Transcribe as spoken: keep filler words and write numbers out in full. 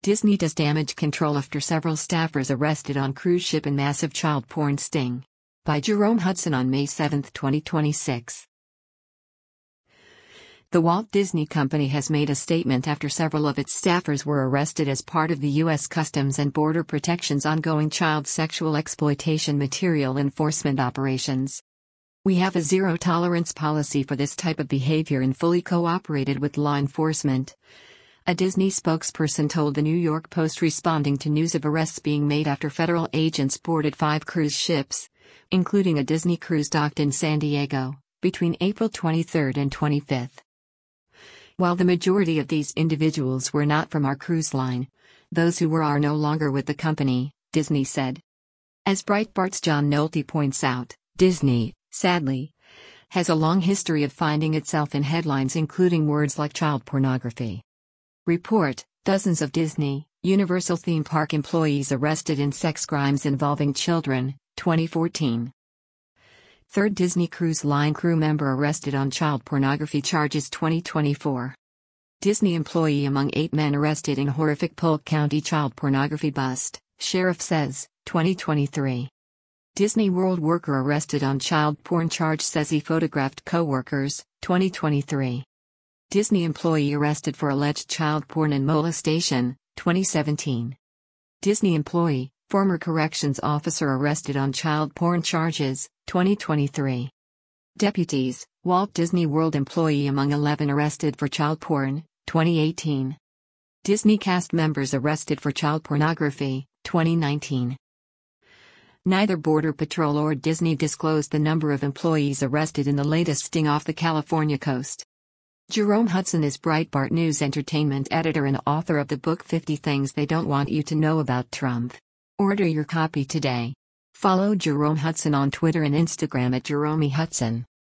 Disney does damage control after several staffers arrested on cruise ship in massive child porn sting. By Jerome Hudson on May seventh, twenty twenty-six. The Walt Disney Company has made a statement after several of its staffers were arrested as part of the U S Customs and Border Protection's ongoing child sexual exploitation material enforcement operations. "We have a zero-tolerance policy for this type of behavior and fully cooperated with law enforcement," a Disney spokesperson told the New York Post, responding to news of arrests being made after federal agents boarded five cruise ships, including a Disney cruise docked in San Diego, between April twenty-third and twenty-fifth. While the majority of these individuals were not from our cruise line, those who were are no longer with the company, Disney said. As Breitbart's John Nolte points out, Disney, sadly, has a long history of finding itself in headlines including words like child pornography. Report: dozens of Disney, Universal theme park employees arrested in sex crimes involving children, twenty fourteen. Third Disney Cruise Line crew member arrested on child pornography charges, twenty twenty-four. Disney employee among eight men arrested in horrific Polk County child pornography bust, sheriff says, twenty twenty-three. Disney World worker arrested on child porn charge, says he photographed co-workers, twenty twenty-three. Disney employee arrested for alleged child porn and molestation, twenty seventeen. Disney employee, former corrections officer arrested on child porn charges, twenty twenty-three. Deputies, Walt Disney World employee among eleven arrested for child porn, twenty eighteen. Disney cast members arrested for child pornography, twenty nineteen. Neither Border Patrol or Disney disclosed the number of employees arrested in the latest sting off the California coast. Jerome Hudson is Breitbart News entertainment editor and author of the book fifty Things They Don't Want You to Know About Trump. Order your copy today. Follow Jerome Hudson on Twitter and Instagram at Jerome Hudson.